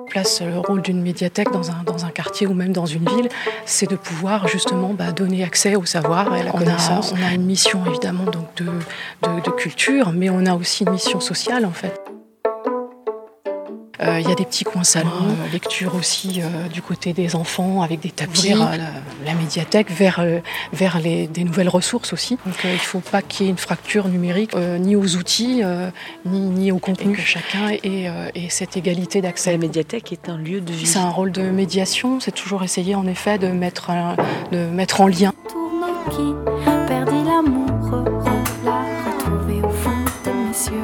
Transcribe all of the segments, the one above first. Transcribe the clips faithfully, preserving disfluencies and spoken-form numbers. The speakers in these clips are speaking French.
Place, le rôle d'une médiathèque dans un, dans un quartier ou même dans une ville, c'est de pouvoir justement bah, donner accès au savoir et à la connaissance. On a, on a une mission évidemment donc de, de, de culture, mais on a aussi une mission sociale en fait. Il euh, y a des petits coins salons, euh, lecture aussi euh, du côté des enfants avec des tapis, euh, la, la médiathèque vers, euh, vers les, des nouvelles ressources aussi. Donc euh, il ne faut pas qu'il y ait une fracture numérique euh, ni aux outils euh, ni, ni au contenu. Et que chacun ait, euh, ait cette égalité d'accès. La médiathèque est un lieu de vie. C'est un rôle de médiation, c'est toujours essayer en effet de mettre, un, de mettre en lien. Qui perdit l'amour, la retrouver au fond de mes cieux.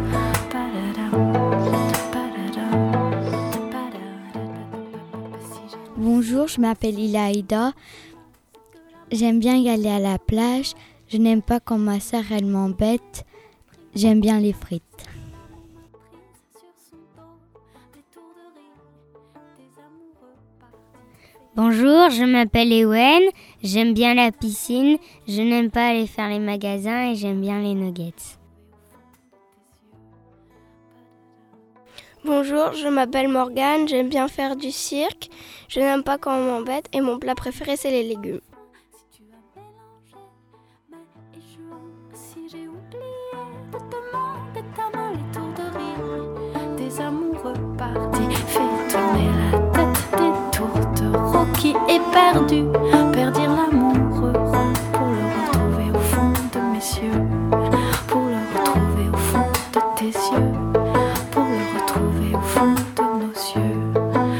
Bonjour, je m'appelle Ilaïda. J'aime bien y aller à la plage. Je n'aime pas quand ma sœur elle m'embête. J'aime bien les frites. Bonjour, je m'appelle Ewen. J'aime bien la piscine. Je n'aime pas aller faire les magasins et j'aime bien les nuggets. Bonjour, je m'appelle Morgane, j'aime bien faire du cirque, je n'aime pas quand on m'embête et mon plat préféré c'est les légumes. Si j'ai oublié de te demander ta main, les tours de rire des amoureux partis, fais tourner la tête des tours de Rocky éperdu, perdir l'amour pour le retrouver au fond de mes cieux, pour le retrouver au fond de tes yeux. Au fond de nos cieux.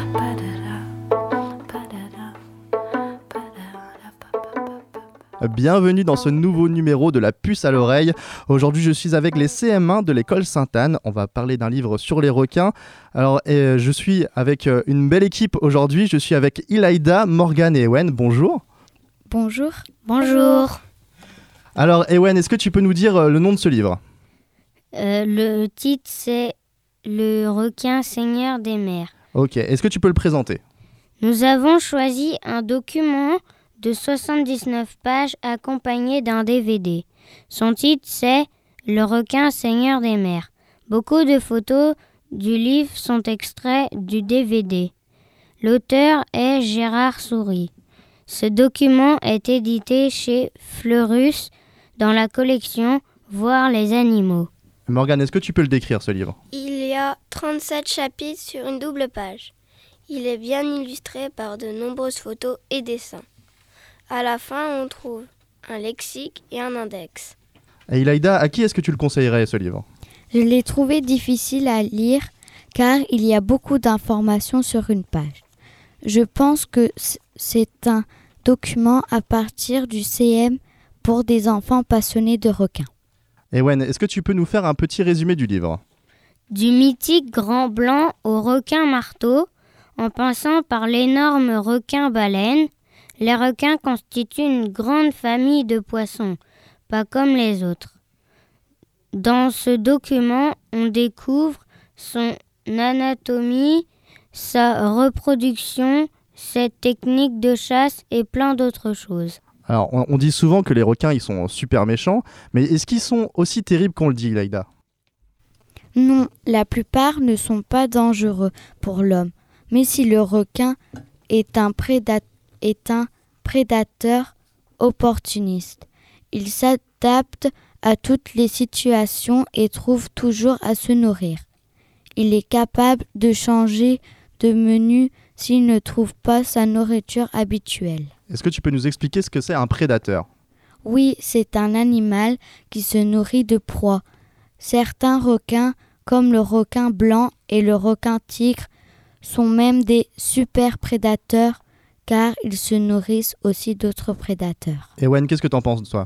Bienvenue dans ce nouveau numéro de la puce à l'oreille. Aujourd'hui, je suis avec les C M un de l'école Sainte-Anne. On va parler d'un livre sur les requins. Alors, euh, je suis avec euh, une belle équipe aujourd'hui. Je suis avec Ilaïda, Morgane et Ewen. Bonjour. Bonjour. Bonjour. Alors, Ewen, est-ce que tu peux nous dire euh, le nom de ce livre ? euh, Le titre, c'est Le requin seigneur des mers. Ok, est-ce que tu peux le présenter ? Nous avons choisi un document de soixante-dix-neuf pages accompagné d'un D V D. Son titre, c'est Le requin seigneur des mers. Beaucoup de photos du livre sont extraits du D V D. L'auteur est Gérard Soury. Ce document est édité chez Fleurus dans la collection Voir les animaux. Morgane, est-ce que tu peux le décrire, ce livre ? Il y a trente-sept chapitres sur une double page. Il est bien illustré par de nombreuses photos et dessins. À la fin, on trouve un lexique et un index. Et Ilaïda, à qui est-ce que tu le conseillerais, ce livre ? Je l'ai trouvé difficile à lire car il y a beaucoup d'informations sur une page. Je pense que c'est un document à partir du C M pour des enfants passionnés de requins. Ewen, est-ce que tu peux nous faire un petit résumé du livre ? Du mythique grand blanc au requin marteau, en passant par l'énorme requin baleine, les requins constituent une grande famille de poissons, pas comme les autres. Dans ce document, on découvre son anatomie, sa reproduction, ses techniques de chasse et plein d'autres choses. Alors, on, on dit souvent que les requins, ils sont super méchants, mais est-ce qu'ils sont aussi terribles qu'on le dit, Ilaïda ? Non, la plupart ne sont pas dangereux pour l'homme. Mais si le requin est un, préda- est un prédateur opportuniste, il s'adapte à toutes les situations et trouve toujours à se nourrir. Il est capable de changer de menu s'il ne trouve pas sa nourriture habituelle. Est-ce que tu peux nous expliquer ce que c'est un prédateur ? Oui, c'est un animal qui se nourrit de proies. Certains requins, comme le requin blanc et le requin tigre, sont même des super prédateurs car ils se nourrissent aussi d'autres prédateurs. Ewen, qu'est-ce que t'en penses de toi ?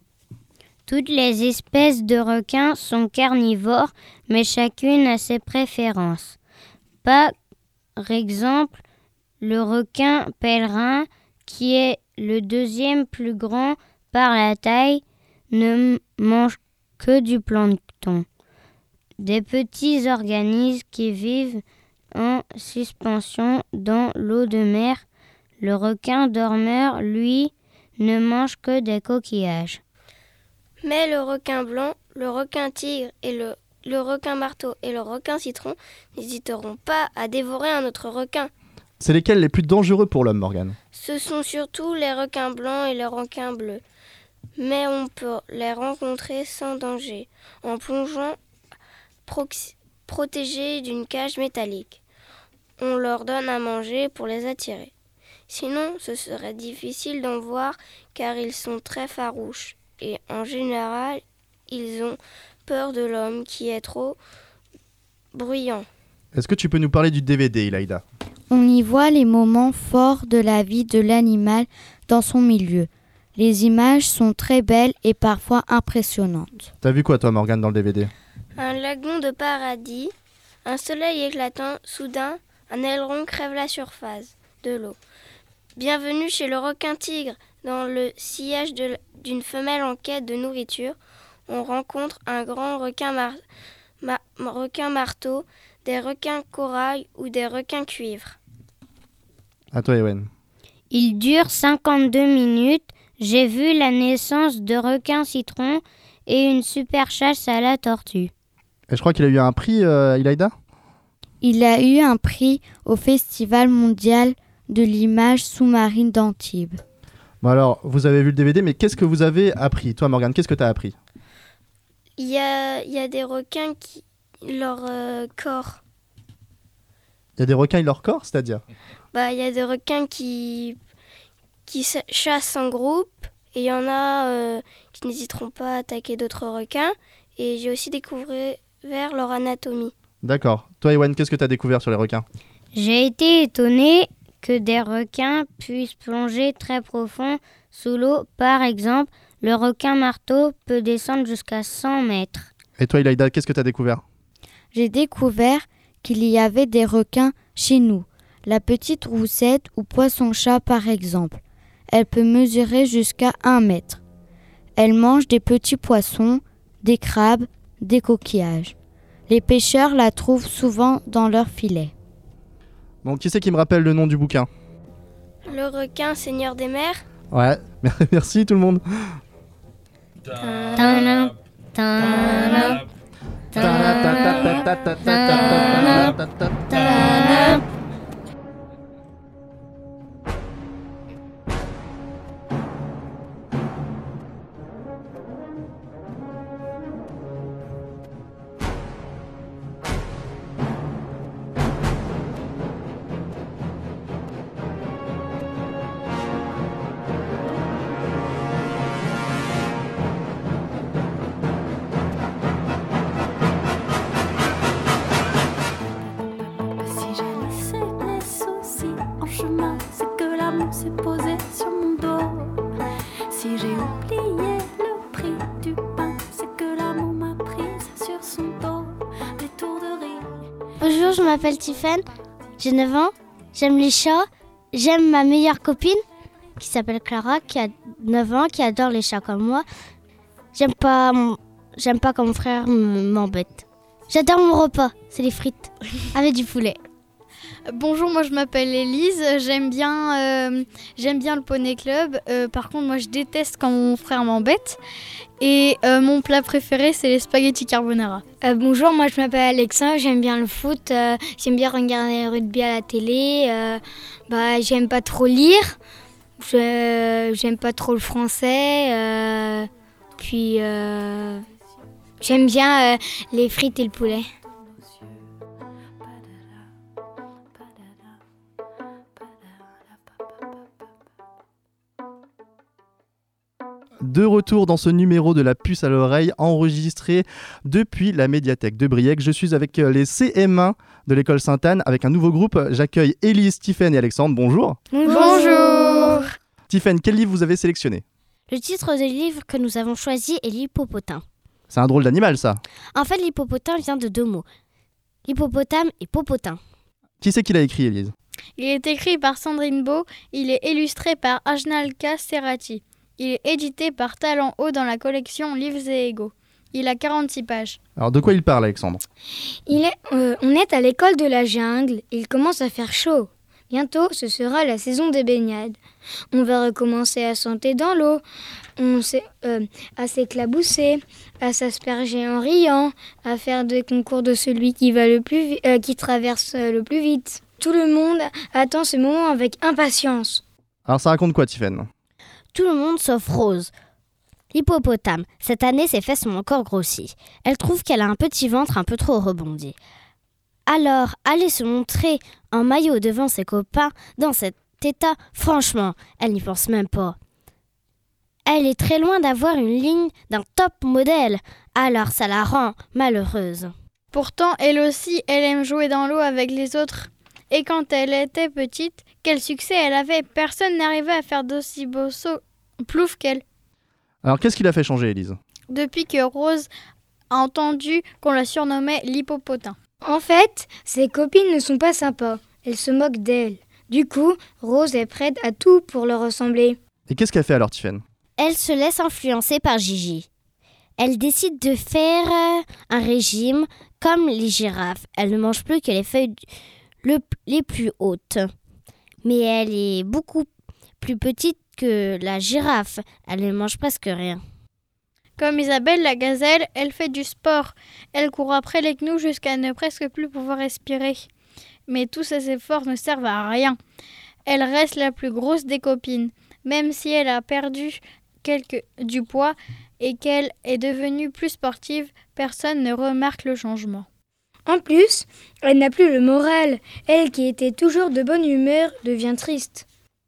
Toutes les espèces de requins sont carnivores, mais chacune a ses préférences. Par exemple, le requin pèlerin, qui est le deuxième plus grand par la taille, ne mange que du plancton. Des petits organismes qui vivent en suspension dans l'eau de mer. Le requin dormeur, lui, ne mange que des coquillages. Mais le requin blanc, le requin tigre et le, le requin marteau et le requin citron n'hésiteront pas à dévorer un autre requin. C'est lesquels les plus dangereux pour l'homme, Morgane ? Ce sont surtout les requins blancs et les requins bleus. Mais on peut les rencontrer sans danger, en plongeant proxi- protégés d'une cage métallique. On leur donne à manger pour les attirer. Sinon, ce serait difficile d'en voir car ils sont très farouches. Et en général, ils ont peur de l'homme qui est trop bruyant. Est-ce que tu peux nous parler du D V D, Ilayda ? On y voit les moments forts de la vie de l'animal dans son milieu. Les images sont très belles et parfois impressionnantes. T'as vu quoi toi, Morgane, dans le D V D ? Un lagon de paradis, un soleil éclatant, soudain, un aileron crève la surface de l'eau. Bienvenue chez le requin-tigre. Dans le sillage de, d'une femelle en quête de nourriture, on rencontre un grand requin, mar, ma, requin marteau, des requins corail ou des requins cuivre. À toi, Ewen. Il dure cinquante-deux minutes. J'ai vu la naissance de requins citron et une super chasse à la tortue. Et je crois qu'il a eu un prix, euh, Ilayda ? Il a eu un prix au Festival mondial de l'image sous-marine d'Antibes. Bon alors, vous avez vu le D V D, mais qu'est-ce que vous avez appris ? Toi, Morgane, qu'est-ce que tu as appris ? Il y a, il y a des requins qui... leur euh, corps. Il y a des requins et leur corps, c'est-à-dire ? Bah, il y a des requins qui, qui chassent en groupe et il y en a euh, qui n'hésiteront pas à attaquer d'autres requins. Et j'ai aussi découvert leur anatomie. D'accord. Toi, Ewen, qu'est-ce que tu as découvert sur les requins ? J'ai été étonnée que des requins puissent plonger très profond sous l'eau. Par exemple, le requin marteau peut descendre jusqu'à cent mètres. Et toi, Ilayda, qu'est-ce que tu as découvert ? J'ai découvert qu'il y avait des requins chez nous. La petite roussette ou poisson-chat par exemple. Elle peut mesurer jusqu'à un mètre. Elle mange des petits poissons, des crabes, des coquillages. Les pêcheurs la trouvent souvent dans leurs filets. Bon, qui c'est qui me rappelle le nom du bouquin ? Le requin seigneur des mers. Ouais, merci tout le monde. Tadam, tadam, tadam. s'est posé sur mon dos. Si j'ai oublié le prix du pain, c'est que l'amour m'a prise sur son dos. Les tours de rire. Bonjour, je m'appelle Tiffen, j'ai neuf ans, j'aime les chats, j'aime ma meilleure copine qui s'appelle Clara, qui a neuf ans, qui adore les chats comme moi. J'aime pas, mon... j'aime pas quand mon frère m'embête. J'adore mon repas, c'est les frites avec du poulet. Bonjour, moi je m'appelle Élise, j'aime bien, euh, j'aime bien le Poney Club. Euh, par contre, moi je déteste quand mon frère m'embête. Et euh, mon plat préféré, c'est les spaghettis carbonara. Euh, bonjour, moi je m'appelle Alexa, j'aime bien le foot, euh, j'aime bien regarder le rugby à la télé. Euh, bah, j'aime pas trop lire, je, j'aime pas trop le français. Euh, puis euh, j'aime bien euh, les frites et le poulet. De retour dans ce numéro de la puce à l'oreille enregistré depuis la médiathèque de Briec. Je suis avec les C M un de l'école Sainte-Anne avec un nouveau groupe. J'accueille Élise, Tiffen et Alexandre. Bonjour. Bonjour. Tiffen, quel livre vous avez sélectionné ? Le titre du livre que nous avons choisi est l'hippopotame. C'est un drôle d'animal, ça. En fait, l'hippopotame vient de deux mots. Hippopotame et popotin. Qui c'est qui l'a écrit, Élise ? Il est écrit par Sandrine Beau, il est illustré par Ajnalka Serati. Il est édité par Talent Haut dans la collection Livres et Égaux. Il a quarante-six pages. Alors, de quoi il parle, Alexandre ? Il est, euh, on est à l'école de la jungle, il commence à faire chaud. Bientôt, ce sera la saison des baignades. On va recommencer à sauter dans l'eau, on s'est, euh, à s'éclabousser, à s'asperger en riant, à faire des concours de celui qui va le plus vi- euh, qui traverse euh, le plus vite. Tout le monde attend ce moment avec impatience. Alors ça raconte quoi, Tiffaine ? Tout le monde sauf Rose. L'hippopotame. Cette année, ses fesses sont encore grossies. Elle trouve qu'elle a un petit ventre un peu trop rebondi. Alors, aller se montrer en maillot devant ses copains dans cet état, franchement, elle n'y pense même pas. Elle est très loin d'avoir une ligne d'un top modèle, alors ça la rend malheureuse. Pourtant, elle aussi, elle aime jouer dans l'eau avec les autres. Et quand elle était petite, quel succès elle avait. Personne n'arrivait à faire d'aussi beaux sauts plouf qu'elle. Alors qu'est-ce qui l'a fait changer, Élise ? Depuis que Rose a entendu qu'on la surnommait l'hippopotame. En fait, ses copines ne sont pas sympas. Elles se moquent d'elle. Du coup, Rose est prête à tout pour leur ressembler. Et qu'est-ce qu'elle fait alors, Tiffaine ? Elle se laisse influencer par Gigi. Elle décide de faire euh, un régime comme les girafes. Elle ne mange plus que les feuilles le, les plus hautes. Mais elle est beaucoup plus petite que la girafe. Elle ne mange presque rien. Comme Isabelle la gazelle, elle fait du sport. Elle court après les gnous jusqu'à ne presque plus pouvoir respirer. Mais tous ses efforts ne servent à rien. Elle reste la plus grosse des copines. Même si elle a perdu quelque, du poids et qu'elle est devenue plus sportive, personne ne remarque le changement. En plus, elle n'a plus le moral. Elle qui était toujours de bonne humeur devient triste.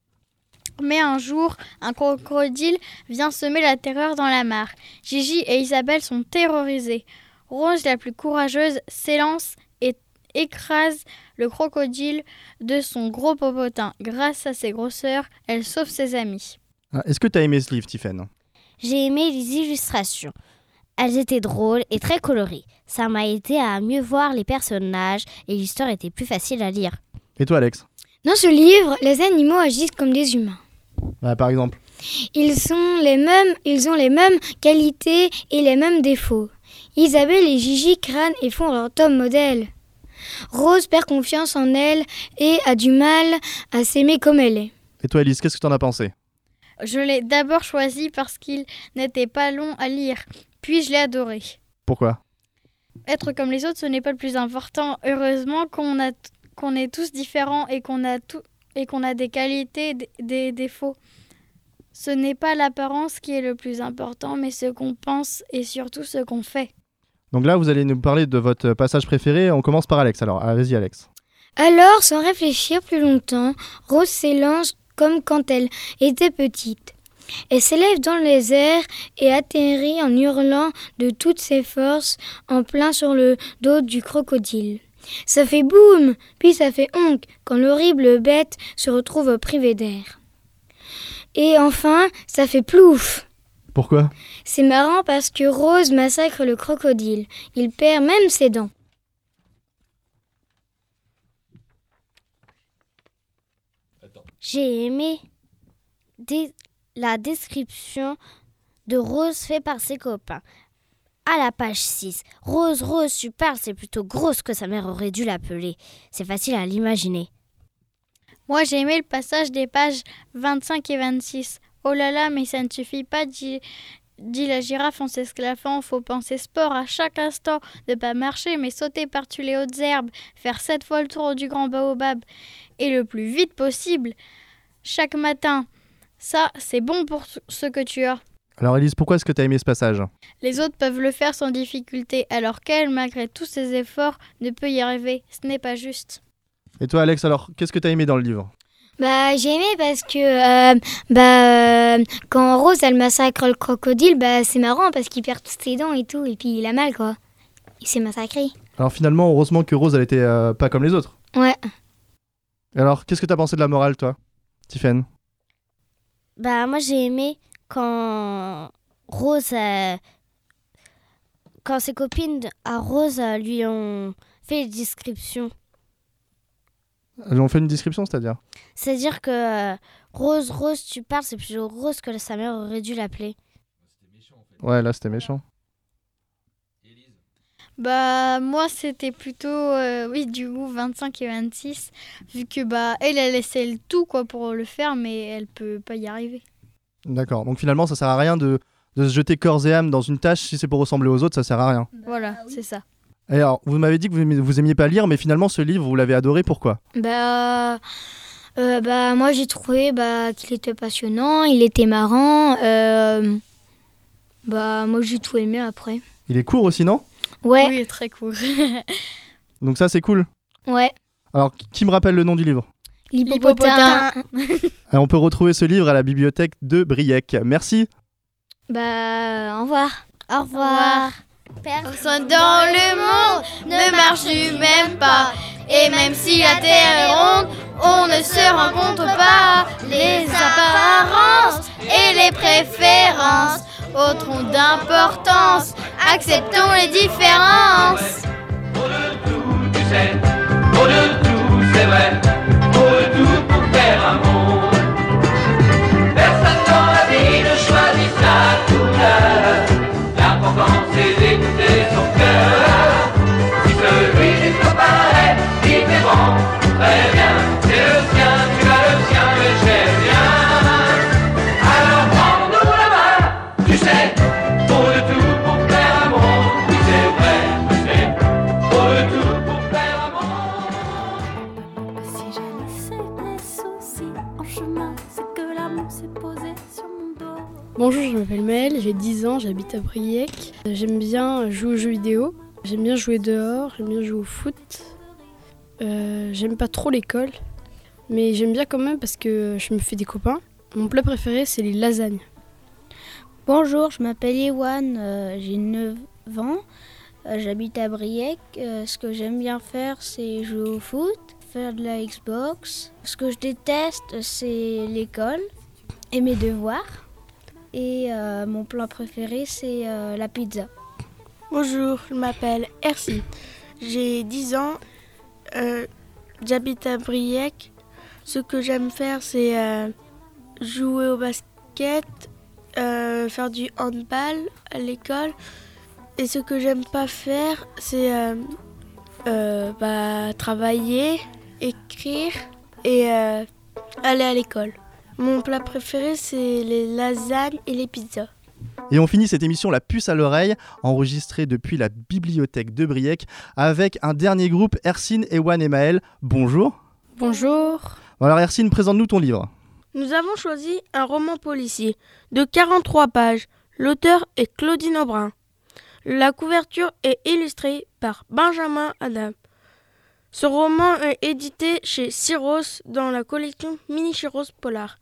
Mais un jour, un crocodile vient semer la terreur dans la mare. Gigi et Isabelle sont terrorisées. Rose, la plus courageuse, s'élance et écrase le crocodile de son gros popotin. Grâce à ses grosseurs, elle sauve ses amis. Ah, est-ce que tu as aimé ce livre, Tiffaine ? J'ai aimé les illustrations. Elles étaient drôles et très colorées. Ça m'a aidé à mieux voir les personnages et l'histoire était plus facile à lire. Et toi, Alex ? Dans ce livre, les animaux agissent comme des humains. Bah, par exemple. Ils sont les mêmes, ils ont les mêmes qualités et les mêmes défauts. Isabelle et Gigi crânent et font leur top modèle. Rose perd confiance en elle et a du mal à s'aimer comme elle est. Et toi, Élise, qu'est-ce que t'en as pensé ? Je l'ai d'abord choisi parce qu'il n'était pas long à lire. Puis je l'ai adoré. Pourquoi ? Être comme les autres, ce n'est pas le plus important. Heureusement qu'on, a t- qu'on est tous différents et qu'on a, tout, et qu'on a des qualités, des, des défauts. Ce n'est pas l'apparence qui est le plus important, mais ce qu'on pense et surtout ce qu'on fait. Donc là, vous allez nous parler de votre passage préféré. On commence par Alex. Alors, allez-y, Alex. Alors, sans réfléchir plus longtemps, Rose s'élance comme quand elle était petite. Elle s'élève dans les airs et atterrit en hurlant de toutes ses forces en plein sur le dos du crocodile. Ça fait boum, puis ça fait honk quand l'horrible bête se retrouve privée d'air. Et enfin, ça fait plouf. Pourquoi ? C'est marrant parce que Rose massacre le crocodile. Il perd même ses dents. J'ai aimé des... la description de Rose faite par ses copains. À la page six, Rose, Rose, tu parles, c'est plutôt grosse que sa mère aurait dû l'appeler. C'est facile à l'imaginer. Moi, j'ai aimé le passage des pages vingt-cinq et vingt-six. Oh là là, mais ça ne suffit pas, dit, dit la girafe en s'esclaffant. Faut penser sport à chaque instant. Ne pas marcher, mais sauter par-dessus les hautes herbes. Faire sept fois le tour du grand baobab. Et le plus vite possible. Chaque matin. Ça, c'est bon pour ce que tu as. Alors, Élise, pourquoi est-ce que tu as aimé ce passage ? Les autres peuvent le faire sans difficulté, alors qu'elle, malgré tous ses efforts, ne peut y arriver. Ce n'est pas juste. Et toi, Alex, alors, qu'est-ce que tu as aimé dans le livre ? Bah, j'ai aimé parce que euh, bah, euh, quand Rose elle massacre le crocodile, bah, c'est marrant parce qu'il perd toutes ses dents et tout, et puis il a mal quoi. Il s'est massacré. Alors finalement, heureusement que Rose, elle était euh, pas comme les autres. Ouais. Alors, qu'est-ce que tu as pensé de la morale, toi, Tiffaine ? Bah, moi, j'ai aimé quand Rose, euh, quand ses copines à Rose euh, lui ont fait une description. Elles ont fait une description, c'est-à-dire ? C'est-à-dire que euh, Rose, Rose, tu parles, c'est plutôt Rose que sa mère aurait dû l'appeler. Ouais, là, c'était méchant. Bah moi c'était plutôt euh, oui du coup vingt-cinq et vingt-six vu que bah elle elle essaie le tout quoi pour le faire mais elle peut pas y arriver. D'accord, donc finalement ça sert à rien de, de se jeter corps et âme dans une tâche, si c'est pour ressembler aux autres ça sert à rien. Voilà, ah, oui. C'est ça. Et alors vous m'avez dit que vous aimiez, vous aimiez pas lire, mais finalement ce livre vous l'avez adoré, pourquoi ? Bah, euh, bah moi j'ai trouvé bah, qu'il était passionnant, il était marrant, euh, bah moi j'ai tout aimé après. Il est court aussi, non ? Ouais. Oui, très court. Donc ça c'est cool. Ouais. Alors qui me rappelle le nom du livre ? L'hippopotame. Et on peut retrouver ce livre à la bibliothèque de Briec. Merci. Bah au revoir. Au revoir. Personne dans le monde ne marche du même pas. Et même si la terre est ronde, on ne se rencontre pas. Les apparences et les préférences autront d'importance. Acceptons les différences. Pour de tout, tu sais, pour de tout, c'est vrai. Pour de tout, pour faire un monde. Personne dans la vie ne choisit sa couleur. L'important c'est d'écouter son cœur. Si celui du copain est différent, très bien, c'est le sien, tu as le sien, mais j'aime bien. Alors prends-nous la main, tu sais, pour de tout, pour faire un monde. Oui c'est vrai, mais pour de tout, pour faire un monde. Si j'ai laissé les soucis en chemin, c'est que l'amour s'est posé sur mon dos. Bonjour, je m'appelle Maëlle, j'ai dix ans, j'habite à Briec. J'aime bien jouer aux jeux vidéo, j'aime bien jouer dehors, j'aime bien jouer au foot. Euh, j'aime pas trop l'école, mais j'aime bien quand même parce que je me fais des copains. Mon plat préféré, c'est les lasagnes. Bonjour, je m'appelle Ewan, euh, j'ai neuf ans, euh, j'habite à Briec. Euh, ce que j'aime bien faire, c'est jouer au foot, faire de la Xbox. Ce que je déteste, c'est l'école et mes devoirs. Et euh, mon plat préféré, c'est euh, la pizza. Bonjour, je m'appelle Ercy. J'ai dix ans, euh, j'habite à Briec. Ce que j'aime faire, c'est euh, jouer au basket, euh, faire du handball à l'école. Et ce que j'aime pas faire, c'est euh, euh, bah, travailler, écrire et euh, aller à l'école. Mon plat préféré, c'est les lasagnes et les pizzas. Et on finit cette émission La Puce à l'oreille, enregistrée depuis la bibliothèque de Briec, avec un dernier groupe, Ercine, Ewan et Maëlle. Bonjour. Bonjour. Alors Ercine, présente-nous ton livre. Nous avons choisi un roman policier de quarante-trois pages. L'auteur est Claudine Aubrin. La couverture est illustrée par Benjamin Adam. Ce roman est édité chez Syros dans la collection Mini Syros Polar.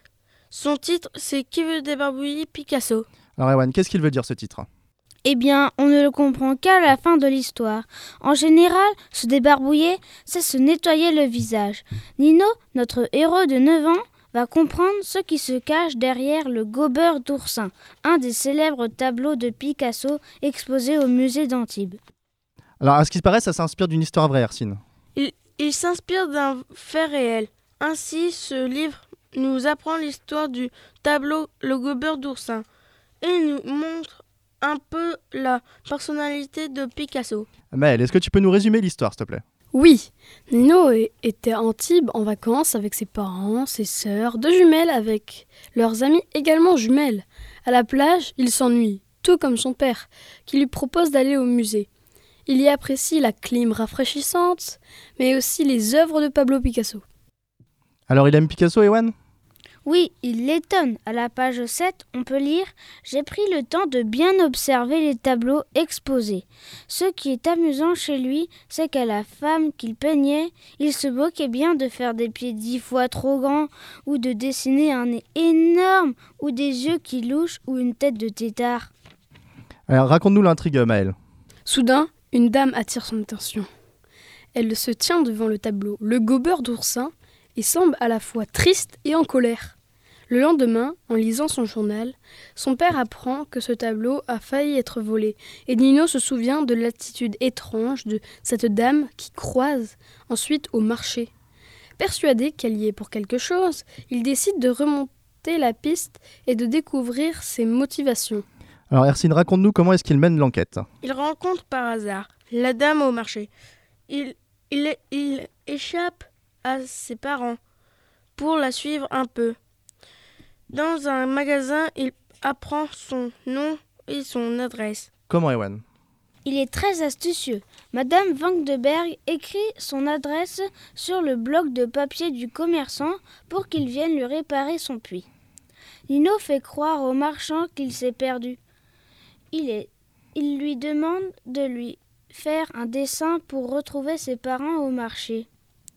Son titre, c'est Qui veut débarbouiller Picasso. Alors Ewan, qu'est-ce qu'il veut dire ce titre ? Eh bien, on ne le comprend qu'à la fin de l'histoire. En général, se débarbouiller, c'est se nettoyer le visage. Nino, notre héros de neuf ans, va comprendre ce qui se cache derrière le gobeur d'oursin, un des célèbres tableaux de Picasso exposés au musée d'Antibes. Alors, à ce qui se paraît, ça s'inspire d'une histoire vraie, Ercine. Il, il s'inspire d'un fait réel. Ainsi, ce livre nous apprend l'histoire du tableau Le Gobeur d'oursin et nous montre un peu la personnalité de Picasso. Maëlle, est-ce que tu peux nous résumer l'histoire, s'il te plaît ? Oui, Nino était à Antibes en vacances avec ses parents, ses sœurs, deux jumelles avec leurs amis également jumelles. À la plage, il s'ennuie, tout comme son père, qui lui propose d'aller au musée. Il y apprécie la clim rafraîchissante, mais aussi les œuvres de Pablo Picasso. Alors il aime Picasso, Ewan ? Oui, il l'étonne. À la page sept, on peut lire « J'ai pris le temps de bien observer les tableaux exposés. Ce qui est amusant chez lui, c'est qu'à la femme qu'il peignait, il se moquait bien de faire des pieds dix fois trop grands, ou de dessiner un nez énorme, ou des yeux qui louchent, ou une tête de tétard. » Alors raconte-nous l'intrigue, Maëlle. Soudain, une dame attire son attention. Elle se tient devant le tableau, le gobeur d'oursin, et semble à la fois triste et en colère. Le lendemain, en lisant son journal, son père apprend que ce tableau a failli être volé, et Nino se souvient de l'attitude étrange de cette dame qui croise ensuite au marché. Persuadé qu'elle y est pour quelque chose, il décide de remonter la piste et de découvrir ses motivations. Alors Hercine, raconte-nous comment est-ce qu'il mène l'enquête. Il rencontre par hasard la dame au marché. Il, il, il échappe à ses parents pour la suivre un peu. Dans un magasin, il apprend son nom et son adresse. Comment, Ewan? Il est très astucieux. Madame Vandenberg écrit son adresse sur le bloc de papier du commerçant pour qu'il vienne lui réparer son puits. Nino fait croire au marchand qu'il s'est perdu. Il, est, il lui demande de lui faire un dessin pour retrouver ses parents au marché.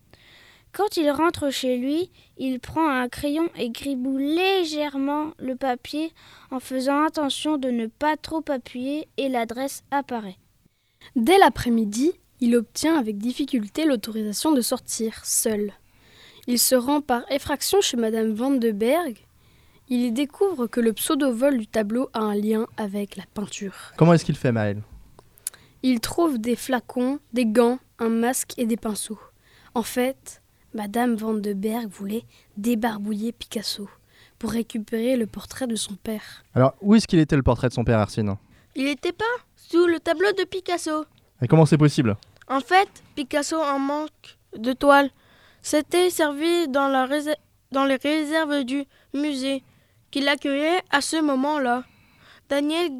Quand il rentre chez lui, il prend un crayon et griboule légèrement le papier en faisant attention de ne pas trop appuyer et l'adresse apparaît. Dès l'après-midi, il obtient avec difficulté l'autorisation de sortir, seul. Il se rend par effraction chez Madame Vandenberg. Il y découvre que le pseudo-vol du tableau a un lien avec la peinture. Comment est-ce qu'il fait, Maël? Il trouve des flacons, des gants, un masque et des pinceaux. En fait, Madame Vandenberg voulait débarbouiller Picasso pour récupérer le portrait de son père. Alors, où est-ce qu'il était le portrait de son père, Hercine? Il était pas sous le tableau de Picasso. Et comment c'est possible? En fait, Picasso en manque de toile. C'était servi dans, la réser- dans les réserves du musée qu'il accueillait à ce moment-là. Daniel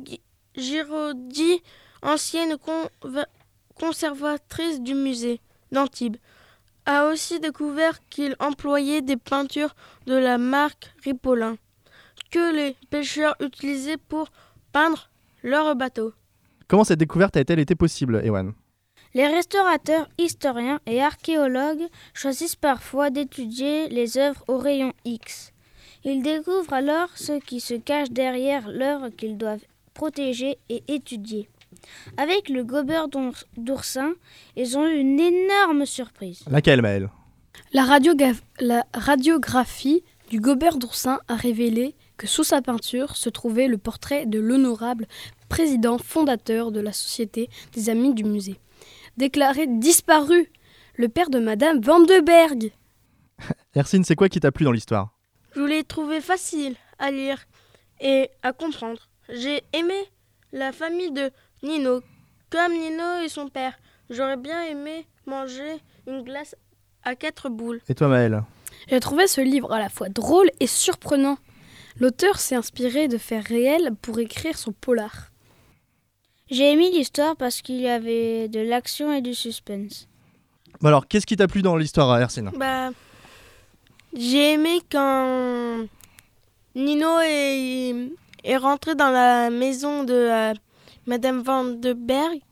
Giraudy, ancienne conver- conservatrice du musée d'Antibes, a aussi découvert qu'il employait des peintures de la marque Ripollin que les pêcheurs utilisaient pour peindre leurs bateaux. Comment cette découverte a-t-elle été possible, Ewan? Les restaurateurs, historiens et archéologues choisissent parfois d'étudier les œuvres au rayon X. Ils découvrent alors ce qui se cache derrière l'œuvre qu'ils doivent protéger et étudier. Avec le gobeur d'oursin, ils ont eu une énorme surprise. Laquelle, Maël? La, radiogra- la radiographie du gobeur d'oursin a révélé que sous sa peinture se trouvait le portrait de l'honorable président fondateur de la Société des Amis du Musée. Déclaré disparu, le père de Madame Vandenberg. Hercine, c'est quoi qui t'a plu dans l'histoire? Je l'ai trouvé facile à lire et à comprendre. J'ai aimé la famille de Nino, comme Nino et son père. J'aurais bien aimé manger une glace à quatre boules. Et toi, Maël? J'ai trouvé ce livre à la fois drôle et surprenant. L'auteur s'est inspiré de faits réels pour écrire son polar. J'ai aimé l'histoire parce qu'il y avait de l'action et du suspense. Bon alors, qu'est-ce qui t'a plu dans l'histoire, Hercine? Bah, j'ai aimé quand Nino est, est rentré dans la maison de euh, Madame Vandenberg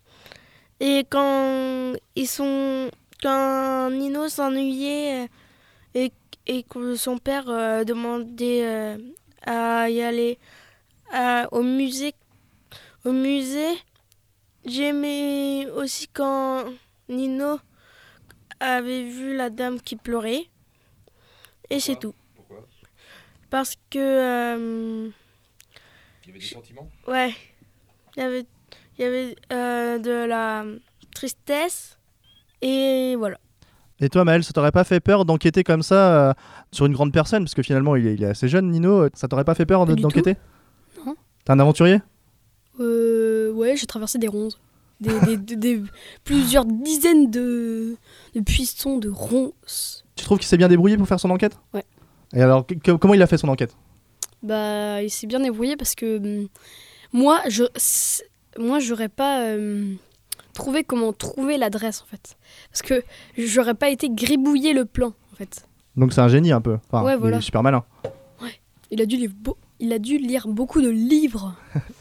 et quand ils sont, quand Nino s'ennuyait et, et que son père euh, demandait euh, à y aller à, au musée. Au musée, j'aimais aussi quand Nino avait vu la dame qui pleurait. Et c'est tout. Pourquoi? Parce que... Euh, il y avait des sentiments? Ouais. Il y avait, il y avait euh, de la tristesse. Et voilà. Et toi, Maël, ça t'aurait pas fait peur d'enquêter comme ça euh, sur une grande personne? Parce que finalement, il est, il est assez jeune, Nino. Ça t'aurait pas fait peur de, d'enquêter? Non. T'es un aventurier? Euh, ouais, j'ai traversé des ronces. Des, des, des, des, plusieurs dizaines de, de buissons, de ronces. Tu trouves qu'il s'est bien débrouillé pour faire son enquête? Ouais. Et alors, que, comment il a fait son enquête? Bah, il s'est bien débrouillé parce que hum, moi, je, moi, j'aurais pas hum, trouvé comment trouver l'adresse, en fait. Parce que j'aurais pas été gribouiller le plan, en fait. Donc c'est un génie, un peu. Enfin, ouais, voilà. Il est super malin. Ouais. Il a dû lire, beau, il a dû lire beaucoup de livres.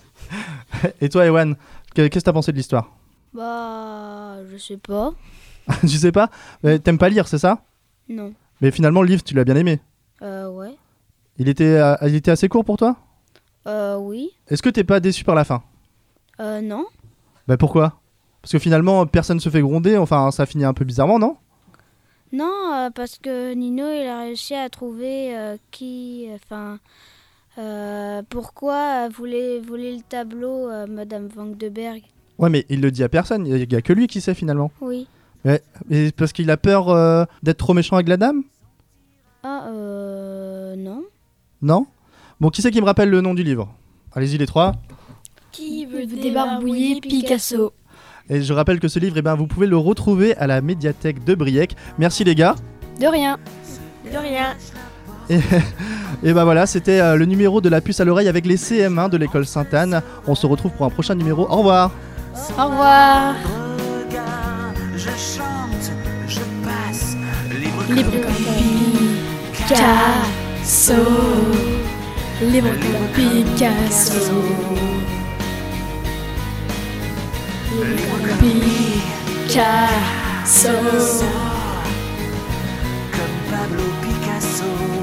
Et toi, Ewan, qu'est-ce que t'as pensé de l'histoire? Bah, je sais pas. Tu sais pas? Mais t'aimes pas lire, c'est ça? Non. Mais finalement, le livre, tu l'as bien aimé? Euh, ouais. Il était, euh, il était assez court pour toi? Euh, oui. Est-ce que t'es pas déçu par la fin? Euh, non. Bah pourquoi? Parce que finalement, personne se fait gronder, enfin, ça finit un peu bizarrement, non? Non, euh, parce que Nino, il a réussi à trouver euh, qui... Enfin... Euh, pourquoi voulait voler le tableau, euh, Madame Vandenberg? Ouais, mais il le dit à personne, il y a que lui qui sait finalement. Oui. Mais, mais parce qu'il a peur euh, d'être trop méchant avec la dame? Ah, euh... non. Non? Bon, qui c'est qui me rappelle le nom du livre? Allez-y les trois. Qui veut débarbouiller Picasso? Et je rappelle que ce livre, eh ben, vous pouvez le retrouver à la médiathèque de Briec. Merci les gars. De rien. De rien. Et, et ben voilà, c'était euh, le numéro de la puce à l'oreille avec les C M un de l'école Sainte-Anne. On se retrouve pour un prochain numéro. Au revoir. Au revoir. Je chante, je passe, libre, libre comme Picasso. Libre comme Picasso. Libre comme Picasso. comme Pablo Picasso.